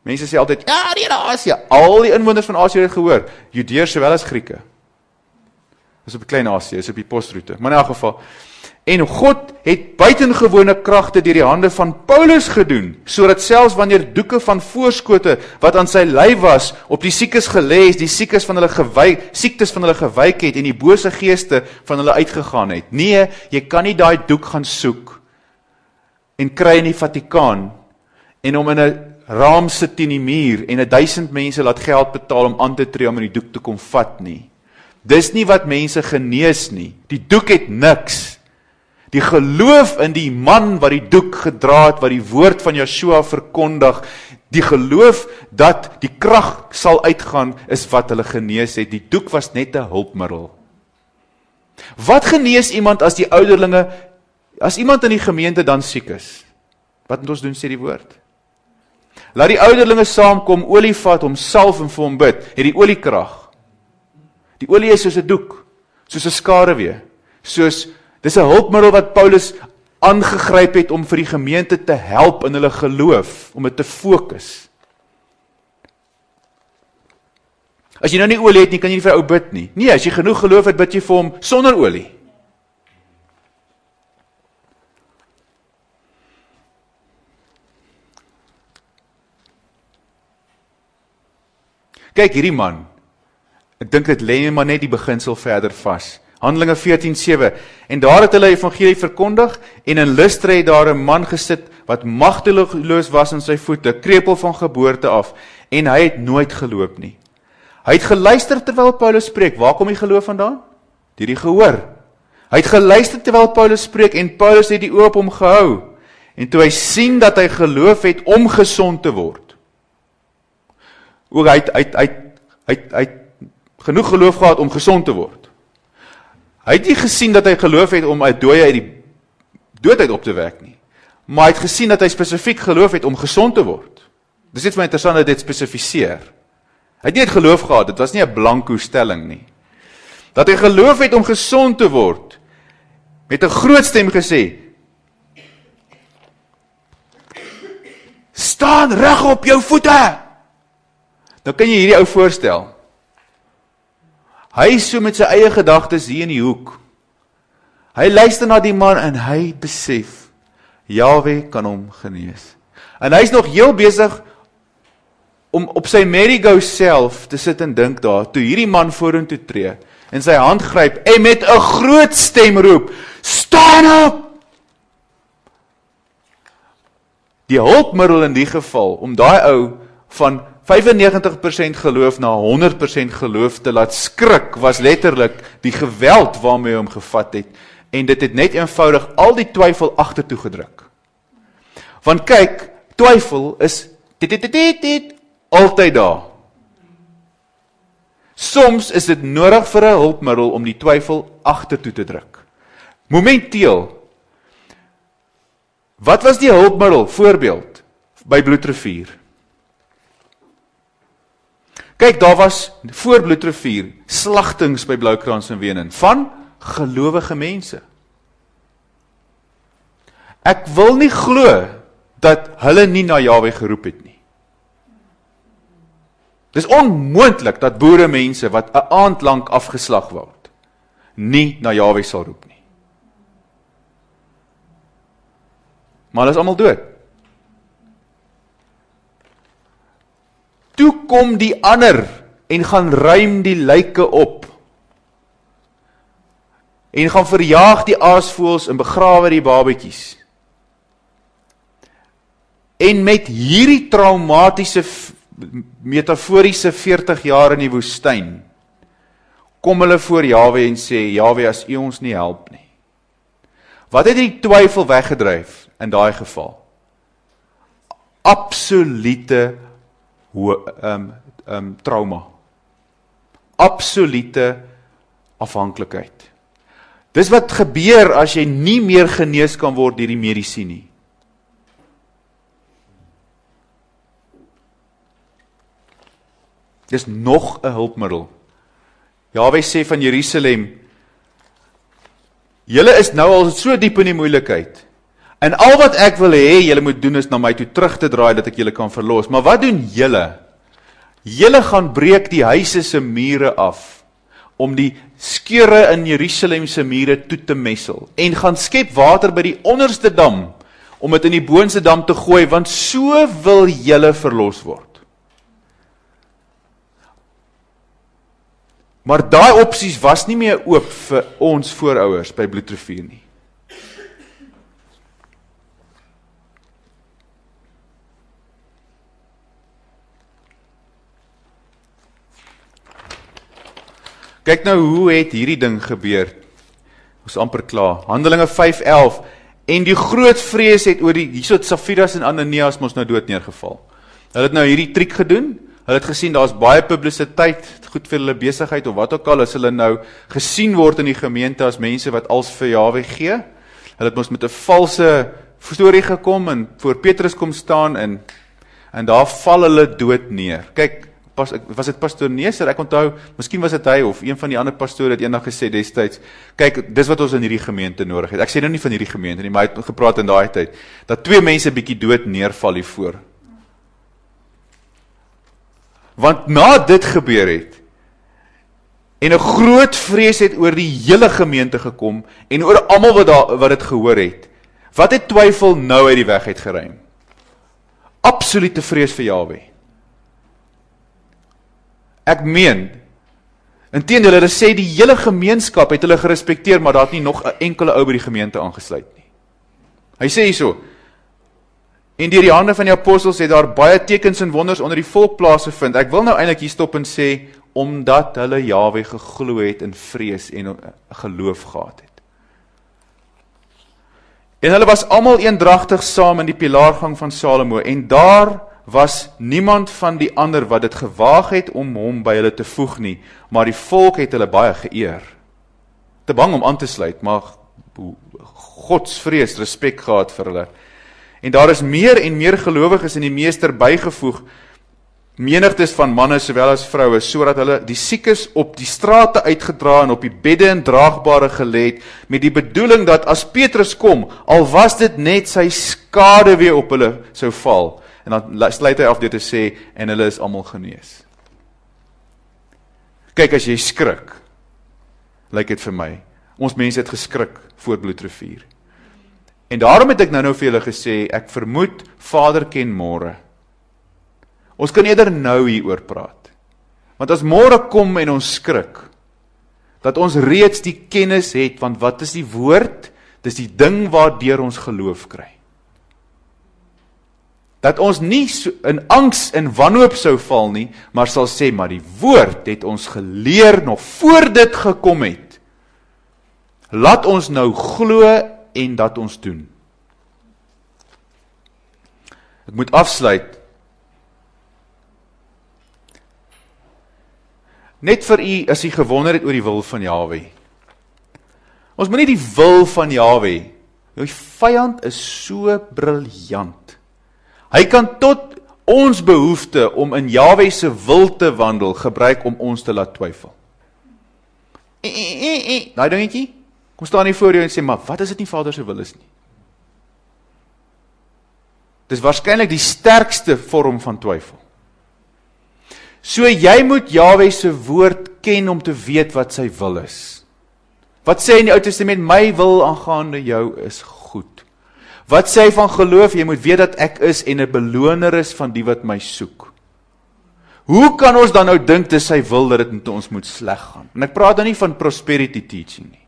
Mense sê altyd, ja, die in Asië, al die inwoners van Asië het gehoor, Judeërs sowel as Grieke. Dis op die klein Asië, is op die postroete, maar in elk geval. En God het buitengewone kragte deur die hande van Paulus gedoen, sodat selfs wanneer doeke van voorskote wat aan sy lyf was, op die siekes gelê is, die siekes van hulle gewy, siektes van hulle gewyk het en die bose geeste van hulle uitgegaan het. Nee, jy kan nie daai doek gaan soek en kry in die Vatikaan en om in 'n raam sit teen die muur en 'n duisend mense laat geld betaal om aan te tree om in die doek te kom vat nie. Dis nie wat mense genees nie. Die doek het niks. Die geloof in die man wat die doek gedra het, wat die woord van Yeshua verkondig, die geloof dat die krag sal uitgaan, is wat hulle genees het. Die doek was net 'n hulpmiddel. Wat genees iemand as die ouderlinge, as iemand in die gemeente dan siek is? Wat moet ons doen, sê die woord? Laat die ouderlinge saamkom, olie vat, hom salf en vir hom bid, het die olie krag. Die olie is soos 'n doek, soos 'n skaduwee, soos dis 'n hulpmiddel wat Paulus aangegryp het om vir die gemeente te help in hulle geloof, om dit te fokus. As jy nou nie olie het nie, kan jy nie vir ou bid nie. Nee, as jy genoeg geloof het, bid jy vir hom sonder olie. Kyk, hierdie man, ek dink dit lê maar net die beginsel verder vas. Handelinge veertien sewe, en daar het hulle evangelie verkondig, en in Lystra het daar 'n man gesit, wat magteloos was aan sy voete, krepeel van geboorte af, en hy het nooit geloop nie. Hy het geluister terwyl Paulus spreek. Waar kom die geloof vandaan? Deur die gehoor. Hy het geluister terwyl Paulus spreek, en Paulus het die oë op hom gehou, en toe hy sien dat hy geloof het om gesond te word. Ook hy het, hy het, hy het, hy het, hy het genoeg geloof gehad om gesond te word. Hy het nie gesien dat hy geloof het om 'n dooie uit die doodheid op te wek nie, maar hy het gesien dat hy spesifiek geloof het om gesond te word. Dis net my interessant dat dit spesifiseer. Hy het nie het geloof gehad, dit was nie 'n blanko stelling nie. Dat hy geloof het om gesond te word, met 'n groot stem gesê, staan reg op jou voete! Dan kan jy hierdie ou voorstel. Hy is so met sy eie gedagtes hier in die hoek. Hy luister na die man en hy besef, Yahweh kan hom genees. En hy is nog heel besig om op sy merry-go self te sit en dink daar, toe hierdie man vorentoe tree, en sy hand gryp, en met 'n groot stem roep, staan op! Die hulpmiddel in die geval, om daai ou van vyfennegentig persent geloof na honderd persent geloof te laat skrik, was letterlik die geweld waarmee hy hom gevat het, en dit het net eenvoudig al die twyfel agtertoe gedruk. Want kyk, twyfel is dit dit dit dit altyd daar. Soms is dit nodig vir 'n hulpmiddel om die twyfel agtertoe te druk. Momenteel, wat was die hulpmiddel, voorbeeld, by Bloedrivier? Kyk, daar was voor Bloedrivier slagtings by Bloukrans en Wenen van gelowige mense. Ek wil nie glo dat hulle nie na Yahweh geroep het nie. Dis onmoontlik dat boere mense wat 'n aand lank afgeslag word, nie na Yahweh sal roep nie. Maar hulle is almal dood. Toe kom die ander en gaan ruim die lyke op. En gaan verjaag die aasvoëls en begrawe die babetjies. En met hierdie traumatiese, metaforiese veertig jaar in die woestyn, kom hulle voor Yahweh en sê, Yahweh, as U ons nie help nie. Wat het die twyfel weggedryf in daai geval? Absolute Um, um, trauma. Absolute afhanklikheid. Dis wat gebeur as jy nie meer genees kan word deur die medisine nie. Dis nog 'n hulpmiddel. Yahweh sê van Jerusalem, julle is nou al so diep in die moeilikheid, En al wat ek wil hê julle moet doen is na my toe terug te draai dat ek julle kan verlos. Maar wat doen julle? Julle gaan breek die huise se mure af om die skeure in Jerusalem se mure toe te messel en gaan skep water by die onderste dam om dit in die boonste dam te gooi, want so wil julle verlos word. Maar daai opsies was nie meer oop vir ons voorouers by Bloedrivier nie. Kyk nou hoe het hierdie ding gebeur. Ons amper klaar. Handelinge vyf elf. En die groot vrees het oor die, hierso het Safiras en Ananias mos nou dood neergeval. Hulle het nou hierdie triek gedoen. Hulle het gesien daar's baie publisiteit, goed vir hulle besigheid of wat ook al, as hulle nou gesien word in die gemeente as mense wat als vir Jahwe gee. Hulle het mos met 'n valse storie gekom en voor Petrus kom staan en en daar val hulle dood neer. Kyk, Pas, was dit pastoor Neeser, ek onthou, miskien was dit hy, of een van die ander pastore het eendag gesê destyds, kyk, dis wat ons in hierdie gemeente nodig het. Ek sê nou nie van hierdie gemeente nie, maar hy het gepraat in daai tyd, dat twee mense bietjie dood neerval hiervoor. Want na dit gebeur het, en 'n groot vrees het oor die hele gemeente gekom, en oor almal wat, daar, wat dit gehoor het, wat het twyfel nou uit die weg het geruim? Absolute vrees vir Jahwe. Ek meen, inteendeel, hulle sê die hele gemeenskap het hulle gerespekteer, maar daar het nie nog 'n enkele ou by die gemeente aangesluit nie. Hy sê hierso, en deur die hande van die apostels het daar baie tekens en wonders onder die volk plaasgevind. Ek wil nou eintlik hier stop en sê, omdat hulle Jahwe geglo het in vrees en geloof gehad het. En hulle was almal eendragtig saam in die pilaargang van Salomo, en daar was niemand van die ander wat dit gewaag het om hom by hulle te voeg nie, maar die volk het hulle baie geëer. Te bang om aan te sluit, maar godsvrees, respek gehad vir hulle. En daar is meer en meer gelowiges in die meester bygevoeg, menigtes van manne sowel as vroue, sodat hulle die siekes op die strate uitgedra en op die bedde en draagbare gelê het, met die bedoeling dat as Petrus kom, al was dit net sy skade weer op hulle sou val. En dan sluit hy af dit te sê, en hulle is almal genees. Kyk, as jy skrik, lyk dit vir my, ons mense het geskrik voor Bloedrivier. En daarom het ek nou nou vir julle gesê, ek vermoed, Vader ken môre. Ons kan eerder nou hieroor praat. Want as môre kom en ons skrik, dat ons reeds die kennis het, want wat is die woord? Dis die ding waardeur ons geloof kry. Dat ons nie in angs en wanhoop sou val nie, maar sal sê, maar die woord het ons geleer nog voor dit gekom het. Laat ons nou glo en dat ons doen. Ek moet afsluit. Net vir u, as u gewonder het oor die wil van Jahwe. Ons moet nie die wil van Jahwe, die vyand is so briljant. Hy kan tot ons behoefte om in Jahwe se wil te wandel, gebruik om ons te laat twyfel. E, e, e, e. Daai dingetjie, kom staan hier voor jou en sê, maar wat as dit nie Vader se wil is nie? Dis waarskynlik die sterkste vorm van twyfel. So jy moet Jahwe se woord ken om te weet wat sy wil is. Wat sê in die Ou Testament, my wil aangaande jou is goed. Wat sê hy van geloof? Jy moet weet dat ek is en 'n beloner is van die wat my soek. Hoe kan ons dan nou dink dis sy wil dat dit met ons moet sleg gaan? En ek praat dan nie van prosperity teaching nie.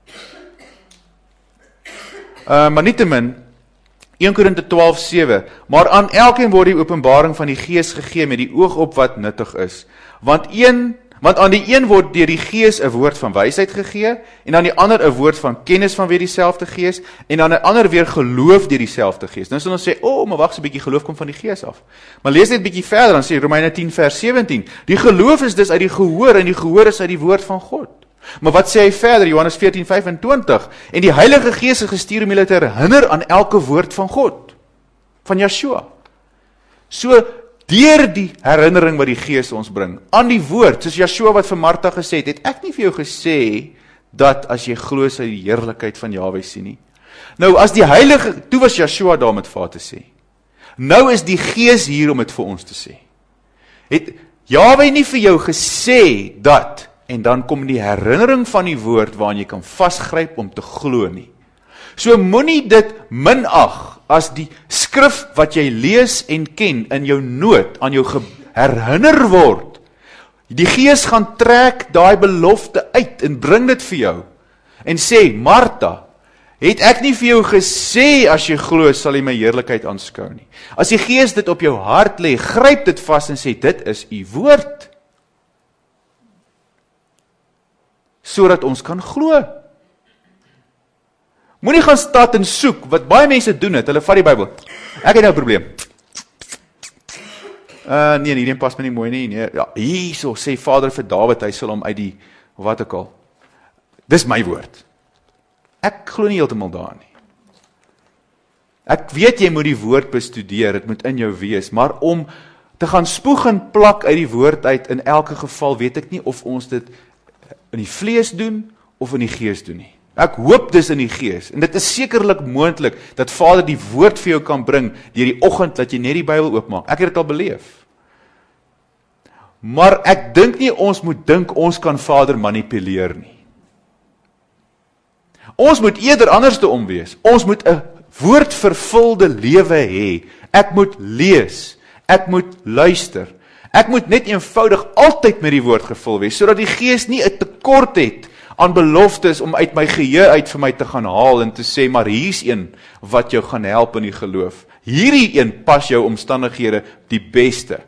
Uh, maar nietemin, Eerste Korinte twaalf sewe, maar aan elkeen word die openbaring van die Gees gegee met die oog op wat nuttig is. Want een Want aan die een word deur die Gees 'n woord van wysheid gegee, en aan die ander 'n woord van kennis van weer dieselfde Gees, en aan die ander weer geloof deur dieselfde Gees. Nou sal ons sê, o, oh, maar wag so 'n bietjie, geloof kom van die Gees af. Maar lees net 'n bietjie verder, dan sê Romeine tien vers sewentien, die geloof is dus uit die gehoor, en die gehoor is uit die woord van God. Maar wat sê hy verder, Johannes veertien vyfentwintig, en die Heilige Gees is gestuur om julle te herinner aan elke woord van God, van Yeshua. So, deur die herinnering wat die Gees ons bring, aan die woord, soos Yeshua wat vir Martha gesê het, het ek nie vir jou gesê, dat as jy glo sy die heerlikheid van Jahwe sien nie. Nou, as die heilige, toe was Yeshua daar om het vir haar te sê. Nou is die Gees hier om het vir ons te sê. Het Jahwe nie vir jou gesê dat, en dan kom die herinnering van die woord waarin jy kan vasgryp om te glo nie. So moenie dit minag as die skrif wat jy lees en ken in jou nood aan jou herinner word. Die Gees gaan trek daai belofte uit en bring dit vir jou en sê, Martha, het ek nie vir jou gesê, as jy glo, sal jy my heerlikheid aanskou nie. As die Gees dit op jou hart lê, gryp dit vas en sê, dit is u woord. Sodat ons kan glo. Moenie gaan staan en soek, wat baie mense doen het, hulle vat die Bybel. Ek het nou 'n probleem. Uh, nee, hierdie pas my nie mooi nie. Nee, ja, hierso sê Vader vir Dawid, hy sal hom uit die, wat ook al. Dis my woord. Ek glo nie heeltemal daarin nie. Ek weet jy moet die woord bestudeer, dit moet in jou wees, maar om te gaan spoeg en plak uit die woord uit, in elke geval weet ek nie of ons dit in die vlees doen, of in die gees doen nie. Ek hoop dis in die gees, en dit is sekerlik moontlik, dat Vader die woord vir jou kan bring, deur die oggend, dat jy net die Bybel oopmaak. Ek het dit al beleef. Maar ek dink nie ons moet dink, ons kan Vader manipuleer nie. Ons moet eerder anders te omwees. Ons moet 'n woordvervulde lewe hê. Ek moet lees. Ek moet luister. Ek moet net eenvoudig altyd met die woord gevul wees, sodat die Gees nie 'n tekort het aan beloftes om uit my geheue uit vir my te gaan haal en te sê, maar hier's een wat jou gaan help in die geloof. Hierdie een pas jou omstandighede die beste.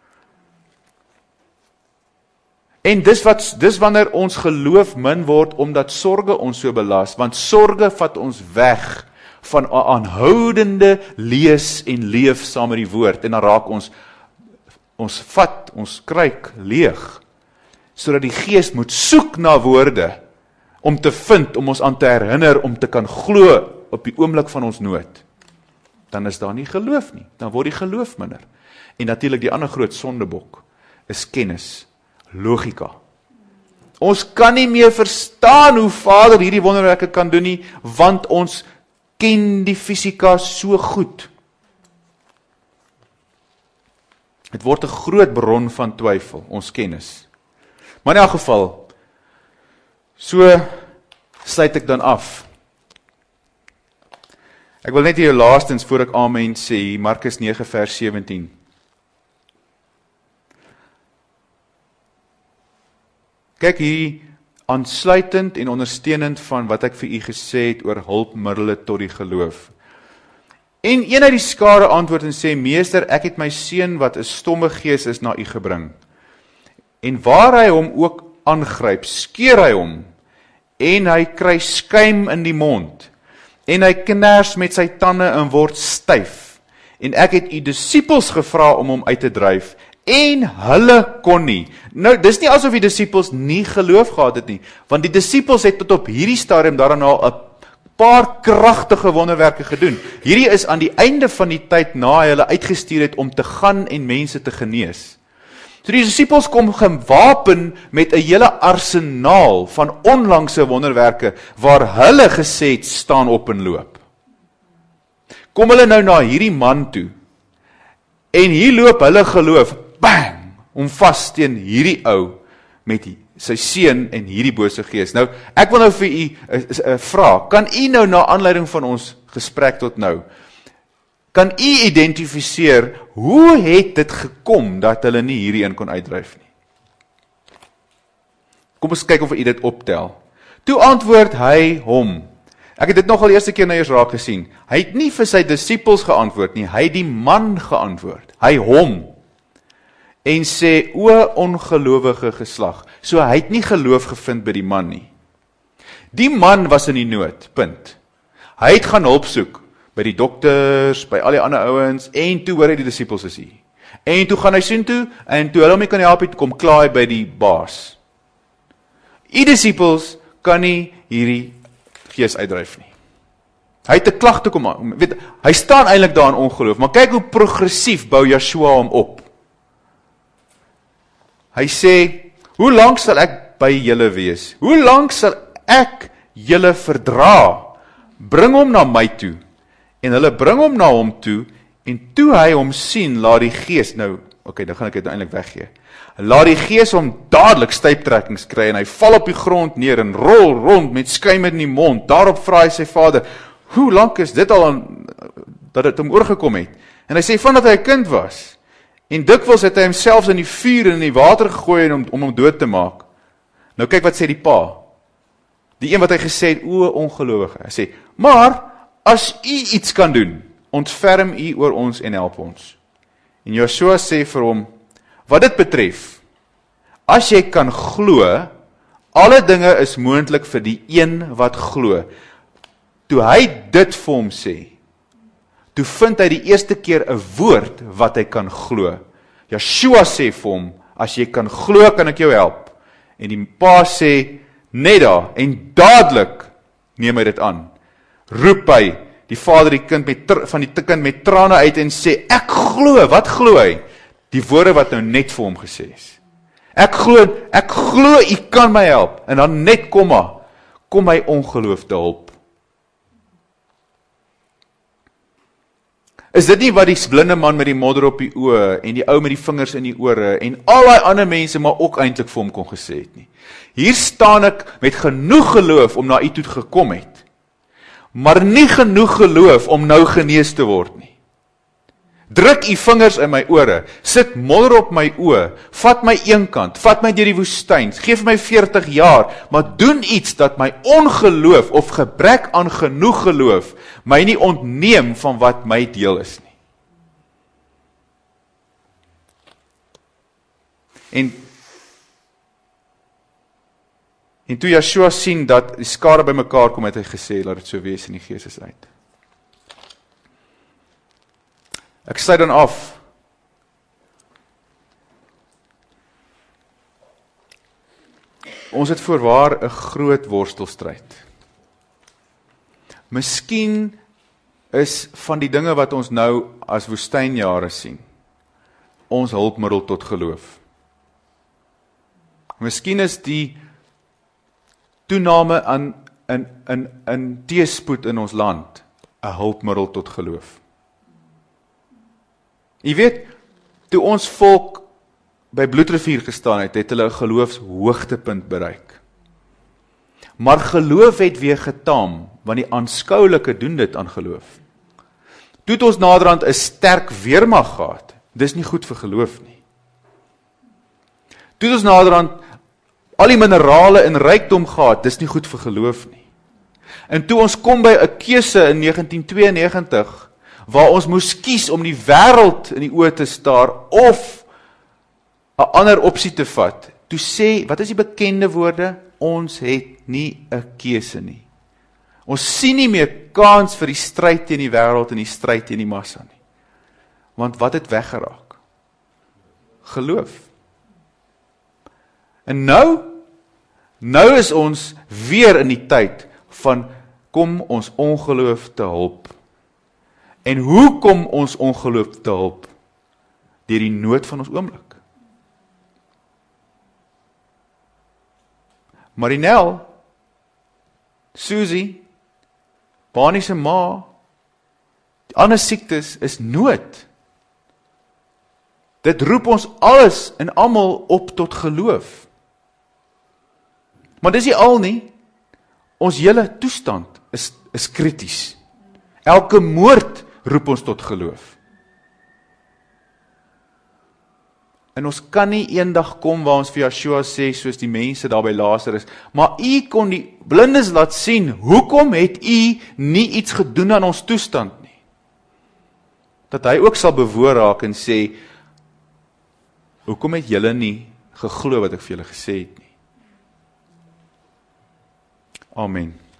En dis wat dis wanneer ons geloof min word, omdat sorge ons so belas, want sorge vat ons weg van 'n aanhoudende lees en leef saam met die woord, en dan raak ons ons vat, ons kruik leeg, sodat die Gees moet soek na woorde, om te vind, om ons aan te herinner, om te kan glo op die oomblik van ons nood. Dan is daar nie geloof nie, dan word die geloof minder. En natuurlik die ander groot sondebok, is kennis, logika. Ons kan nie meer verstaan hoe Vader hierdie wonderwerke kan doen nie, want ons ken die fisika so goed. Het word 'n groot bron van twyfel, ons kennis. Maar in elk geval, so sluit ek dan af. Ek wil net hier laastens, voor ek amen sê, Markus nege vers sewentien. Kyk hier, aansluitend en ondersteunend van wat ek vir u gesê het oor hulpmiddels tot die geloof. En een uit die skare antwoord en sê, Meester, ek het my seun wat 'n stomme gees is na u gebring. En waar hy hom ook aangryp, skeer hy hom, en hy kry skuim in die mond, en hy kners met sy tande en word styf. En ek het u disippels gevra om hom uit te dryf, en hulle kon nie. Nou, dis nie asof die disippels nie geloof gehad het nie, want die disippels het tot op hierdie stadium daarna al 'n paar kragtige wonderwerke gedoen. Hierdie is aan die einde van die tyd na hy hulle uitgestuur het om te gaan en mense te genees. So die disippels kom gewapen met 'n hele arsenaal van onlangse wonderwerke, waar hulle gesê het, staan op en loop. Kom hulle nou na hierdie man toe, en hier loop hulle geloof, bang, om vas teen hierdie ou, met die, sy seun en hierdie bose gees. Nou, ek wil nou vir u uh, uh, vra, kan u nou na aanleiding van ons gesprek tot nou, kan u identifiseer, hoe het dit gekom, dat hulle nie hierdie een kon uitdryf nie? Kom ons kyk of u dit optel. Toe antwoord hy hom. Ek het dit nog al eerste keer nou eers raak gesien. Hy het nie vir sy disippels geantwoord nie, hy het die man geantwoord. Hy hom. En sê, o ongelowige geslag. So hy het nie geloof gevind by die man nie. Die man was in die nood, punt. Hy het gaan hulp soek, by die dokters, by al die ander ouens, en toe hoor hy die disippels is hier. En toe gaan hy soen toe, en toe hulle hom nie kan help het, kom klaar by die baas. Die disippels kan nie hierdie gees uitdryf nie. Hy het 'n klag toe kom aan, weet, hy staan eintlik daar in ongeloof, maar kyk hoe progressief bou Yeshua hom op. Hy sê, hoe lank sal ek by julle wees? Hoe lank sal ek julle verdra? bring hom na my toe. En hulle bring hom na hom toe, en toe hy hom sien, laat die gees, nou, oké, dan gaan ek dit eintlik weggee. Laat die gees hom dadelik stuiptrekkings kry, en hy val op die grond neer, en rol rond met skuim in die mond. Daarop vra hy sy vader, hoe lank is dit al aan, dat het hom oorgekom het? En hy sê, vandat hy 'n kind was, en dikwels het hy homself in die vuur en in die water gegooi om, om hom dood te maak. Nou kyk wat sê die pa, die een wat hy gesê het, o ongelowige, hy sê, maar, as u iets kan doen, ontferm u oor ons en help ons. En Joshua sê vir hom, wat dit betref, as jy kan glo, alle dinge is moontlik vir die een wat glo. Toe hy dit vir hom sê, toe vind hy die eerste keer 'n woord wat hy kan glo. Joshua sê vir hom, as jy kan glo, kan ek jou help. En die pa sê, net daar, en dadelik neem hy dit aan. Roep hy, die vader die kind met, van die kind met trane uit en sê, ek glo, wat glo hy? Die woorde wat nou net vir hom gesê is. Ek glo, ek glo, u kan my help. En dan net komma, kom my ongeloof te hulp. Is dit nie wat die blinde man met die modder op die oë, en die ou met die vingers in die ore, en al die ander mense maar ook eintlik vir hom kon gesê het nie? Hier staan ek met genoeg geloof om na u toe gekom het, maar nie genoeg geloof om nou genees te word nie. Druk u vingers in my ore, sit modder op my oë, vat my een kant, vat my deur die woestyn, geef my veertig jaar, maar doen iets dat my ongeloof of gebrek aan genoeg geloof my nie ontneem van wat my deel is nie. En En toe Joshua sien dat die skare by mekaar kom, het hy gesê, laat dit so wees en die gees is uit. Ek sluit dan af. Ons het voorwaar 'n groot worstelstryd. Miskien is van die dinge wat ons nou as woestynjare sien, ons hulpmiddel tot geloof. Miskien is die toename aan in in in teëspoed in ons land 'n hulpmiddel tot geloof. Jy weet, toe ons volk by Bloedrivier gestaan het, het hulle 'n geloofshoogtepunt bereik. Maar geloof het weer getaam, want die aanskoulike doen dit aan geloof. Toe het ons naderhand 'n sterk weermag gehad, dis nie goed vir geloof nie. Toe het ons naderhand al die minerale en rykdom gehad, dis nie goed vir geloof nie. En toe ons kom by 'n keuse in negentien tweeënnegentig, waar ons moes kies om die wêreld in die oë te staar, of 'n ander opsie te vat, toe sê, wat is die bekende woorde? Ons het nie 'n keuse nie. Ons sien nie meer kans vir die stryd teen die wêreld en die stryd teen die massa nie. Want wat het weggeraak? Geloof. En nou, nou is ons weer in die tyd van kom ons ongeloof te hulp. En hoe kom ons ongeloof te hulp? Deur die nood van ons oomblik. Marinel, Susie, Bonnie se ma, die ander siektes is nood. Dit roep ons alles en almal op tot geloof. Maar dis nie al nie, ons hele toestand is, is krities. Elke moord roep ons tot geloof. En ons kan nie eendag kom waar ons vir Joshua sê, soos die mense daar by Lazarus, maar u kon die blindes laat sien, hoekom het u nie iets gedoen aan ons toestand nie? Dat hy ook sal bewoor raak en sê, hoekom het julle nie geglo wat ek vir julle gesê het nie? Amen.